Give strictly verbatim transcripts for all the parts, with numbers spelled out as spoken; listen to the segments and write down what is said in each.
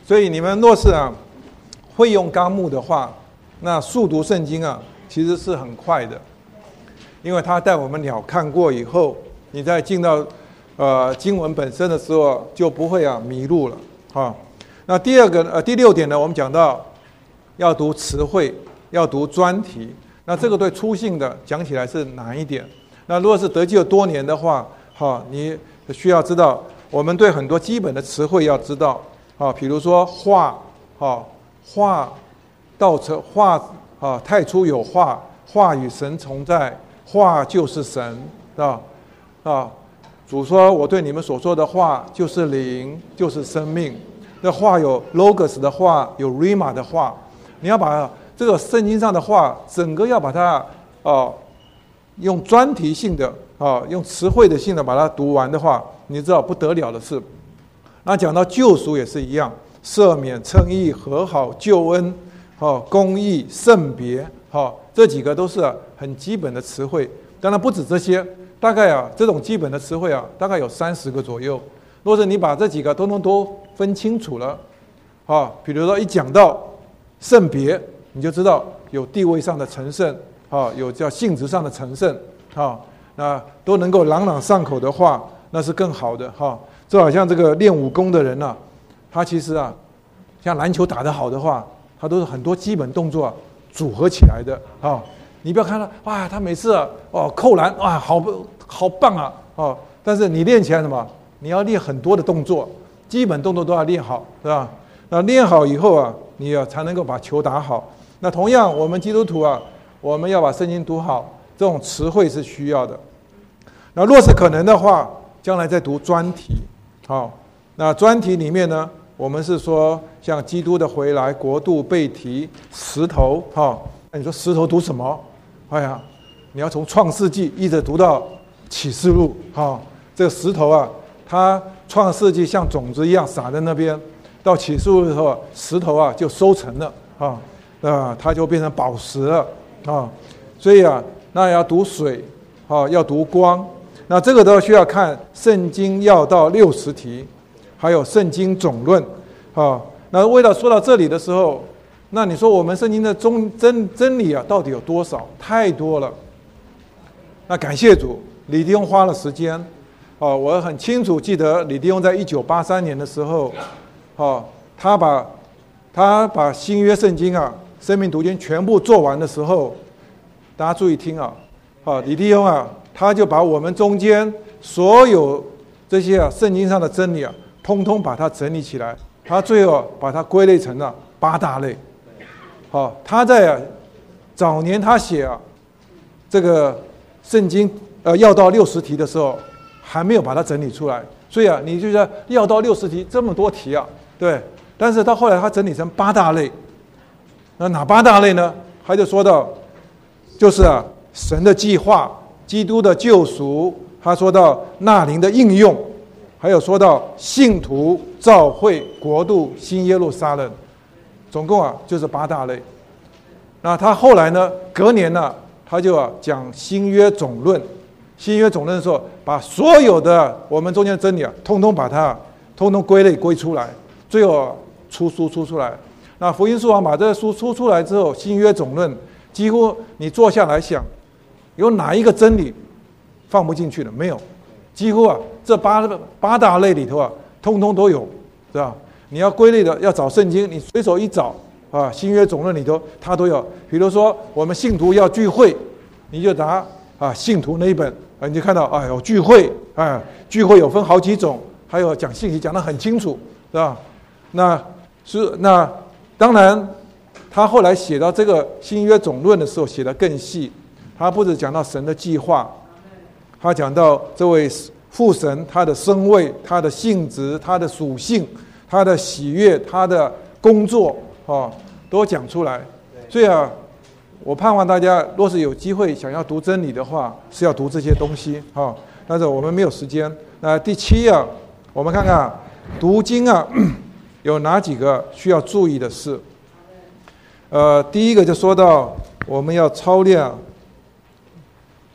所以你们若是啊会用纲目的话，那速读圣经啊其实是很快的，因为他带我们鸟看过以后，你再进到呃经文本身的时候就不会啊迷路了啊。那第二个呃第六点呢，我们讲到要读词汇，要读专题。那这个对初信的讲起来是难一点。那如果是得救多年的话，哈，你需要知道，我们对很多基本的词汇要知道啊，比如说话，哈，话道成话啊，太初有话，话与神同在，话就是神啊啊。主说：“我对你们所说的话，就是灵，就是生命。”那话有 logos 的话，有 rhema 的话，你要把这个圣经上的话，整个要把它哦，用专题性的啊，用词汇的性的把它读完的话，你知道不得了的事。那讲到救赎也是一样，赦免、称义、和好、救恩、哦、公义、圣别，哦，这几个都是很基本的词汇。当然不止这些，大概啊这种基本的词汇啊，大概有三十个左右。若是你把这几个都能都分清楚了，啊，比如说一讲到圣别，你就知道有地位上的成圣，啊，有叫性质上的成圣，啊，那都能够朗朗上口的话，那是更好的哈。就好像这个练武功的人啊，他其实啊，像篮球打得好的话，他都是很多基本动作、啊、组合起来的啊。你不要看到哇，他每次啊，哦扣篮哇，好好棒啊，哦，但是你练起来什么？你要练很多的动作，基本动作都要练好，是吧？那练好以后啊，你啊才能够把球打好。那同样，我们基督徒啊，我们要把圣经读好，这种词汇是需要的。那若是可能的话，将来再读专题。好，那专题里面呢，我们是说像基督的回来、国度、被提、石头。好，那你说石头读什么？哎呀，你要从创世纪一直读到启示录。好，这个石头啊。它创世纪像种子一样撒在那边，到启示录的时候，石头啊就收成了啊，啊，它就变成宝石了啊。所以啊，那要读水，啊，要读光，那这个都需要看圣经要到六十题，还有圣经总论啊。那为了说到这里的时候，那你说我们圣经的中真真理啊，到底有多少？太多了。那感谢主，李弟兄花了时间。哦，我很清楚记得李弟兄在一九八三年的时候，哦，他把他把新约圣经啊、生命读经全部做完的时候，大家注意听啊，啊，李弟兄啊，他就把我们中间所有这些啊圣经上的真理啊，通通把它整理起来，他最后把它归类成了八大类。好、哦，他在、啊、早年他写啊这个圣经呃要到六十题的时候。还没有把它整理出来，所以啊，你就说要到六十题这么多题啊，对。但是到后来他整理成八大类，那哪八大类呢？他就说到，就是啊，神的计划、基督的救赎，他说到那灵的应用，还有说到信徒、教会、国度、新耶路撒冷，总共啊就是八大类。那他后来呢，隔年呢，他就啊讲新约总论。新约总论的时候，把所有的我们中间的真理啊，通通把它通通归类归出来，最后出书出出来。那福音书王把这个书出出来之后，新约总论几乎你坐下来想，有哪一个真理放不进去的？没有，几乎啊这八八大类里头啊，通通都有，是吧？你要归类的，要找圣经，你随手一找啊，新约总论里头它都有。比如说我们信徒要聚会，你就拿啊信徒那一本。啊，你就看到啊，有聚会，啊，聚会有分好几种，还有讲信息讲得很清楚，是吧？那是那当然，他后来写到这个新约总论的时候，写得更细。他不止讲到神的计划，他讲到这位父神他的身位、他的性质、他的属性、他的喜悦、他的工作，啊，都讲出来。所以啊。我盼望大家，若是有机会想要读真理的话，是要读这些东西哈。但是我们没有时间。那第七啊，我们看看、啊、读经啊，有哪几个需要注意的事？呃，第一个就说到我们要操练、啊，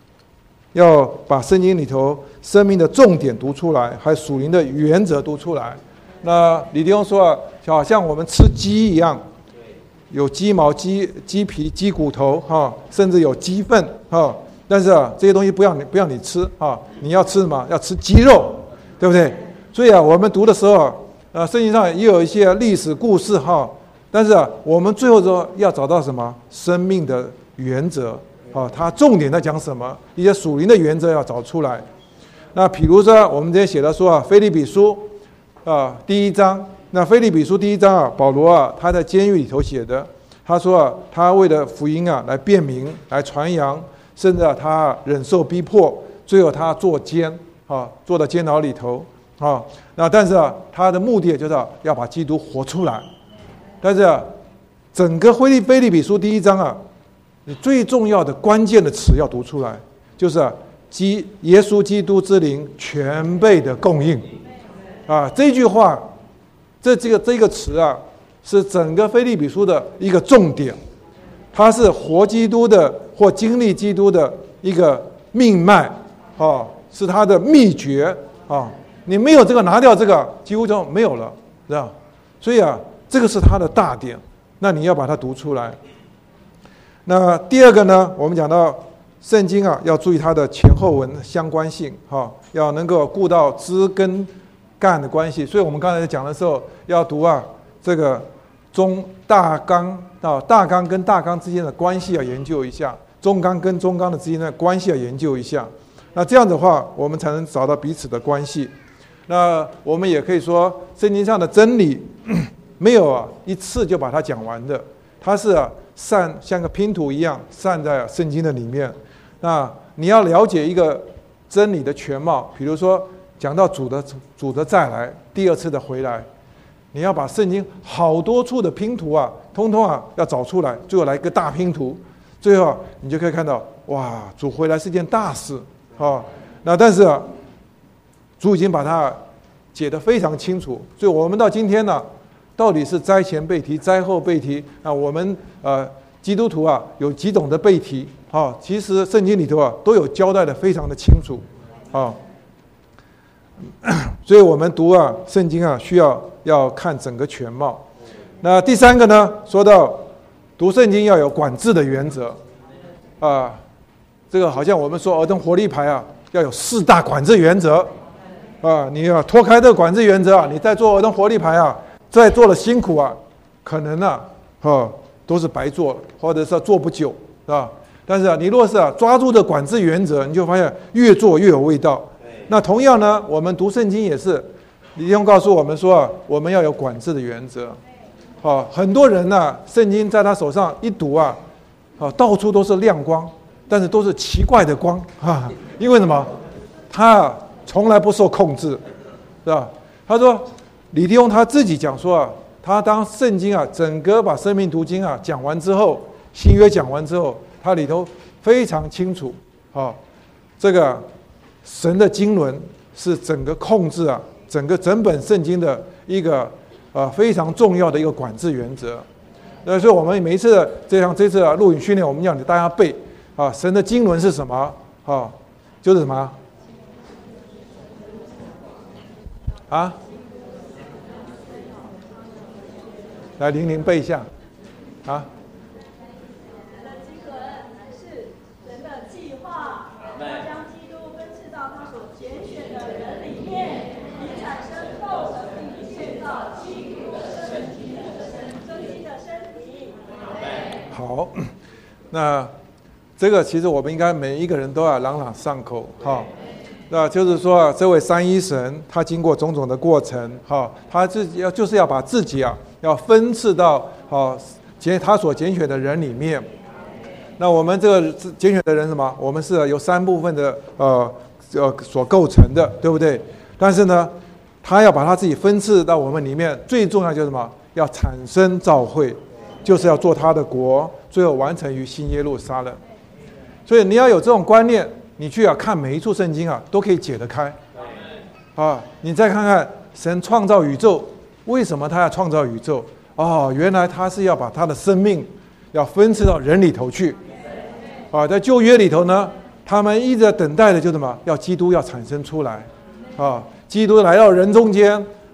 要把圣经里头生命的重点读出来，还有属灵的原则读出来。 那李弟兄说啊，好像我们吃鸡一样，有鸡毛、鸡鸡皮、鸡骨头哈，甚至有鸡粪哈。但是啊，这些东西不要你不要你吃啊，你要吃什么？要吃鸡肉，对不对？所以啊，我们读的时候啊，呃，圣经上也有一些历史故事哈。但是啊，我们最后说要找到什么生命的原则啊？它重点在讲什么？一些属灵的原则要找出来。那比如说，我们这边写的说啊，腓立比书啊第一章，那腓立比书第一章啊，保罗啊他在监狱里头写的，他说啊，他为了福音啊来辩明、来传扬，甚至啊他忍受逼迫，最后他坐监啊，坐到监牢里头啊。那但是啊，他的目的就是要把基督活出来。但是啊，整个腓立腓立比书第一章啊，你最重要的关键的词要读出来，就是啊。基耶稣基督之灵全备的供应，啊，这句话，这这个这个词啊，是整个腓立比书的一个重点，它是活基督的或经历基督的一个命脉，啊，是它的秘诀啊。你没有这个，拿掉这个，几乎就没有了，是吧？所以啊，这个是它的大点，那你要把它读出来。那第二个呢，我们讲到。圣经啊，要注意它的前后文相关性，哈，要能够顾到枝跟干的关系。所以我们刚才在讲的时候，要读啊这个中大纲啊，大纲跟大纲之间的关系要研究一下，中纲跟中纲的之间的关系要研究一下。那这样的话，我们才能找到彼此的关系。那我们也可以说，圣经上的真理没有啊一次就把它讲完的，它是啊散像个拼图一样散在圣经的里面。那你要了解一个真理的全貌，比如说讲到主的主的再来，第二次的回来，你要把圣经好多处的拼图啊，通通啊要找出来，最后来一个大拼图，最后你就可以看到，哇，主回来是件大事啊。那但是啊，主已经把它解得非常清楚，所以我们到今天呢，到底是灾前被提、灾后被提啊？我们呃基督徒啊有几种的被提？啊，其实圣经里头啊都有交代的非常的清楚，啊，所以我们读啊圣经啊需要要看整个全貌。那第三个呢，说到读圣经要有管制的原则，啊，这个好像我们说儿童活力牌啊要有四大管制原则，啊，你要脱开这个管制原则啊，你在做儿童活力牌啊，再做的辛苦啊，可能啊，啊都是白做了，或者是做不久，是吧？但是啊，你若是啊抓住这管制原则，你就发现越做越有味道。那同样呢，我们读圣经也是，李弟兄告诉我们说啊，我们要有管制的原则。啊，很多人呢、啊，圣经在他手上一读啊，啊，到处都是亮光，但是都是奇怪的光啊，因为什么？他啊从来不受控制，是吧？他说，李弟兄他自己讲说啊，他当圣经啊整个把生命读经啊讲完之后，新约讲完之后。它里头非常清楚，啊，这个神的经纶是整个控制啊，整个整本圣经的一个呃非常重要的一个管制原则。那所以我们每一次这样这次啊录影训练，我们要大家背啊，神的经纶是什么？啊，就是什么？啊？来，玲玲背一下，啊。好，那这个其实我们应该每一个人都要朗朗上口哈。那就是说，这位三一神他经过种种的过程哈，他自己要就是要把自己啊要分赐到好拣他所拣选的人里面。那我们这个拣选的人什么？我们是由三部分的呃呃所构成的，对不对？但是呢，他要把他自己分赐到我们里面，最重要就是什么？要产生召会。就是要做他的国，最后完成于新耶路撒冷。所以你要有这种观念，你去啊看每一处圣经啊，都可以解得开。啊，你再看看神创造宇宙，为什么他要创造宇宙？哦，原来他是要把他的生命要分赐到人里头去。啊，在旧约里头呢，他们一直在等待的就是什么？要基督要产生出来。啊，基督来到人中间，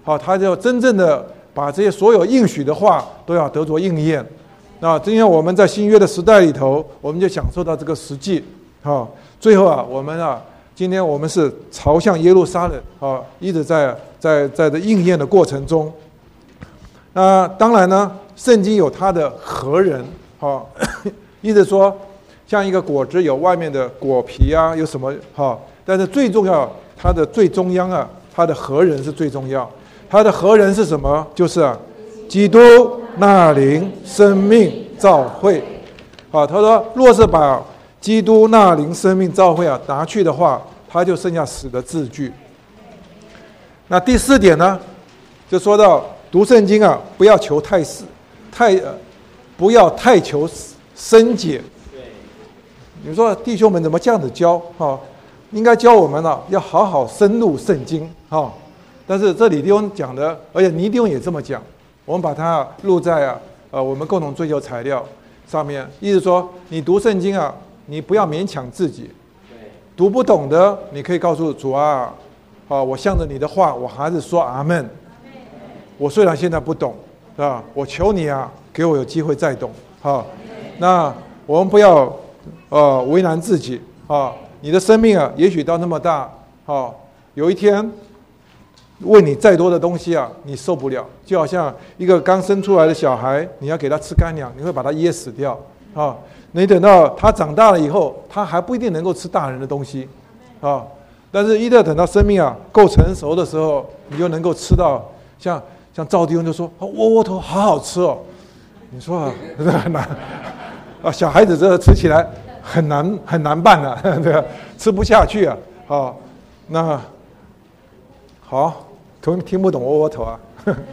好，他就真正的把这些所有应许的话都要得着应验。那今天我们在新约的时代里头，我们就享受到这个实际。好，最后啊，我们啊，今天我们是朝向耶路撒冷啊，一直在在在这应验的过程中。那当然呢，圣经有它的核仁，哈，意思说，像一个果子有外面的果皮啊，有什么哈，但是最重要，它的最中央啊，它的核仁是最重要。它的核仁是什么？就是啊，基督、那灵、生命、召会。好，他说，若是把基督、那灵、生命、召会啊拿去的话，他就剩下死的字句。那第四点呢，就说到读圣经啊，不要求太太、呃，不要太求深解。你说弟兄们怎么这样子教？哈，应该教我们啊，要好好深入圣经。哈，但是这里弟兄讲的，而且倪弟兄也这么讲，我们把它录在啊，呃，我们共同追求材料上面。意思说，你读圣经啊，你不要勉强自己。读不懂的，你可以告诉主啊，啊，我向着你的话，我还是说阿们。我虽然现在不懂，啊，我求你啊，给我有机会再懂。好，那我们不要呃为难自己啊。你的生命啊，也许到那么大，啊，有一天喂你再多的东西啊，你受不了。就好像一个刚生出来的小孩，你要给他吃干粮，你会把他噎死掉啊。你等到他长大了以后，他还不一定能够吃大人的东西，啊，但是一旦等到生命啊够成熟的时候，你就能够吃到像像赵弟兄就说，窝窝头好好吃哦，你说啊，这很难啊，小孩子这吃起来很难很难办的、啊，对吧？吃不下去啊，啊，那好，听听不懂窝窝头啊，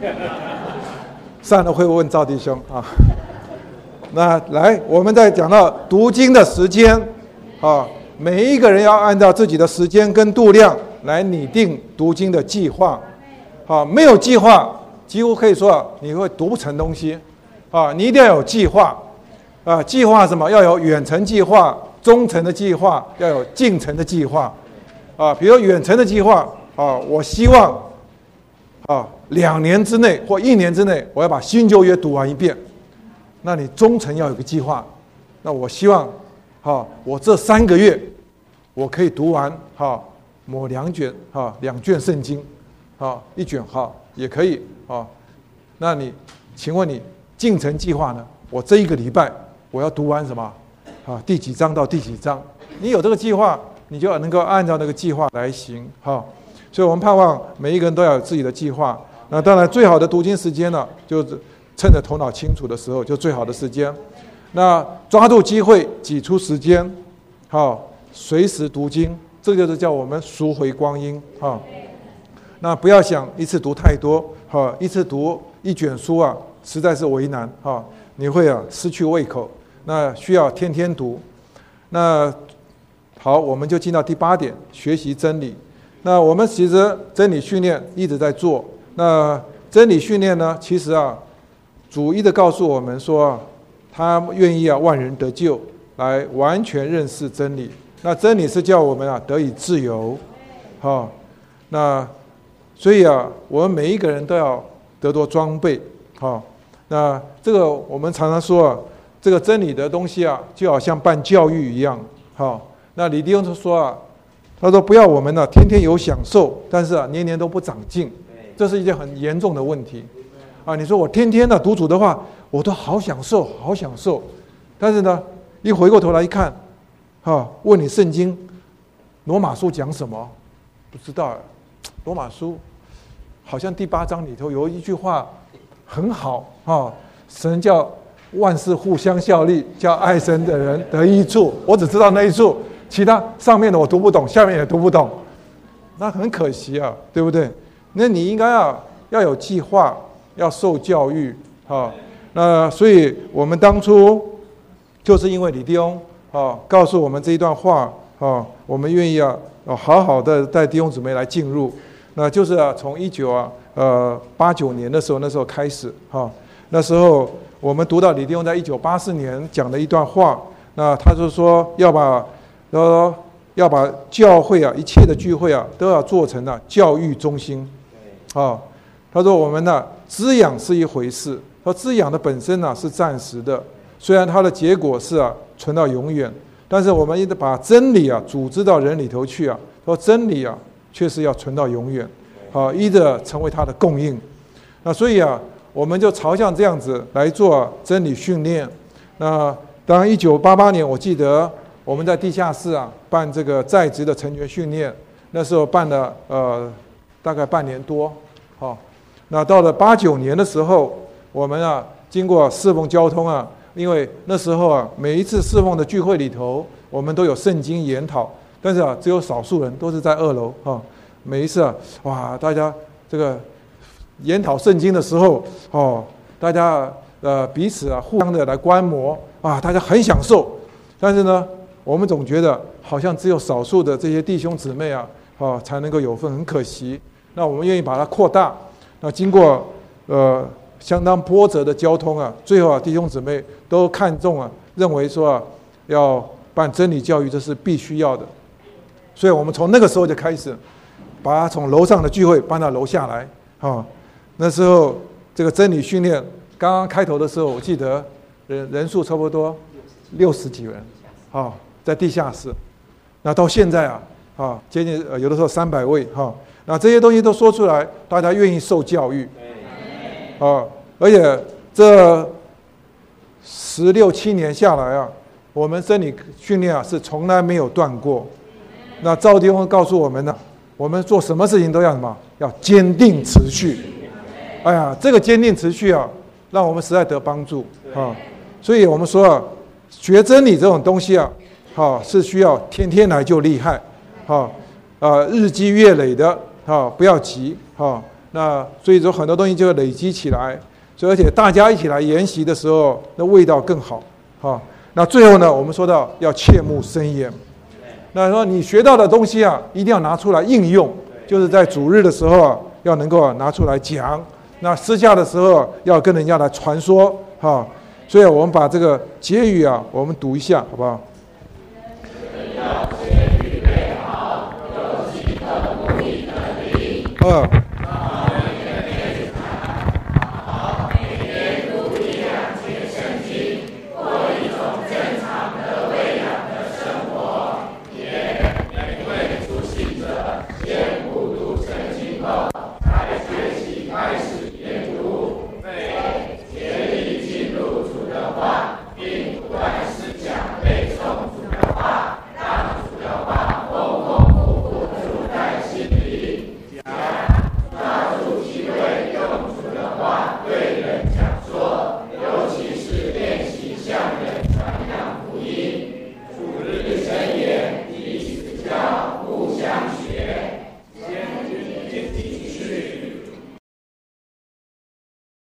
散了会问赵弟兄啊。那来，我们再讲到读经的时间，啊，每一个人要按照自己的时间跟度量来拟定读经的计划，啊，没有计划，几乎可以说啊，你会读不成东西，啊，你一定要有计划，啊，计划什么？要有远程计划、中程的计划，要有近程的计划，啊，比如远程的计划，啊，我希望，啊，两年之内或一年之内，我要把新旧约读完一遍。那你中程要有个计划，那我希望，哈，我这三个月，我可以读完哈某两卷哈两卷圣经，哈一卷哈也可以啊。那你，请问你进程计划呢？我这一个礼拜我要读完什么？啊第几章到第几章？你有这个计划，你就能够按照那个计划来行哈。所以我们盼望每一个人都要有自己的计划。那当然，最好的读经时间呢，就是趁着头脑清楚的时候，就最好的时间。那抓住机会，挤出时间，好，随时读经，这就是叫我们赎回光阴。好，那不要想一次读太多，好，一次读一卷书啊，实在是为难，哈，你会啊失去胃口。那需要天天读。那好，我们就进到第八点，学习真理。那我们其实真理训练一直在做。那真理训练呢，其实啊。主一的告诉我们说，他愿意啊万人得救，来完全认识真理。那真理是叫我们啊得以自由，好，那所以啊，我们每一个人都要得多装备，好，那这个我们常常说啊，这个真理的东西啊，就好像办教育一样，好，那李弟兄说啊，他说不要我们呢、啊、天天有享受，但是啊年年都不长进，这是一件很严重的问题。啊，你说我天天的读主的话，我都好享受，好享受，但是呢，一回过头来一看，哈，问你圣经，罗马书讲什么？不知道，罗马书好像第八章里头有一句话很好啊，神叫万事互相效力，叫爱神的人得益处。我只知道那一处，其他上面的我读不懂，下面也读不懂，那很可惜啊，对不对？那你应该啊要有计划。要受教育，哈，那所以我们当初就是因为李弟兄啊告诉我们这一段话啊，我们愿意啊好好的带弟兄姊妹来进入，那就是啊从一九啊呃八九年的时候那时候开始哈，那时候我们读到李弟兄在一九八四年讲的一段话，那他就说要把呃要把教会啊一切的聚会啊都要做成了教育中心，啊。 他说我们呢滋养是一回事，说滋养的本身呢是暂时的，虽然它的结果是啊存到永远，但是我们一直把真理啊组织到人里头去啊，说真理啊确实要存到永远，好，依着成为它的供应。那所以啊，我们就朝向这样子来做真理训练。那当然，一九八八年我记得我们在地下室啊办这个在职的成全训练，那时候办了呃大概半年多，好，那到了八九年的时候，我们啊经过侍奉交通啊，因为那时候啊每一次侍奉的聚会里头，我们都有圣经研讨，但是啊只有少数人都是在二楼啊，每一次啊哇大家这个研讨圣经的时候哦，大家呃彼此啊互相的来观摩啊，大家很享受，但是呢，我们总觉得好像只有少数的这些弟兄姊妹啊，啊才能够有份，很可惜。那我们愿意把它扩大。那经过呃相当波折的交通啊，最后啊弟兄姊妹都看重啊，认为说啊要办真理教育，这是必须要的。所以我们从那个时候就开始，把它从楼上的聚会搬到楼下来啊。那时候这个真理训练刚刚开头的时候，我记得人人数差不多六十几人，啊，在地下室。那到现在啊，啊，接近呃有的时候三百位哈。那这些东西都说出来，大家愿意受教育，啊，而且这十六七年下来啊，我们真理训练啊是从来没有断过。那赵弟兄告诉我们呢，我们做什么事情都要什么？要坚定持续。哎呀，这个坚定持续啊，让我们实在得帮助啊。所以我们说啊，学真理这种东西啊，好是需要天天来就厉害，好，呃，日积月累的，好，不要急，好。那所以说很多东西就要累积起来，所以而且大家一起来研习的时候，那味道更好，好。那最后呢，我们说到要切勿生厌。那说你学到的东西啊，一定要拿出来应用，就是在主日的时候啊，要能够拿出来讲。那私下的时候要跟人家来传说，哈，所以我们把这个结语啊，我们读一下，好不好？二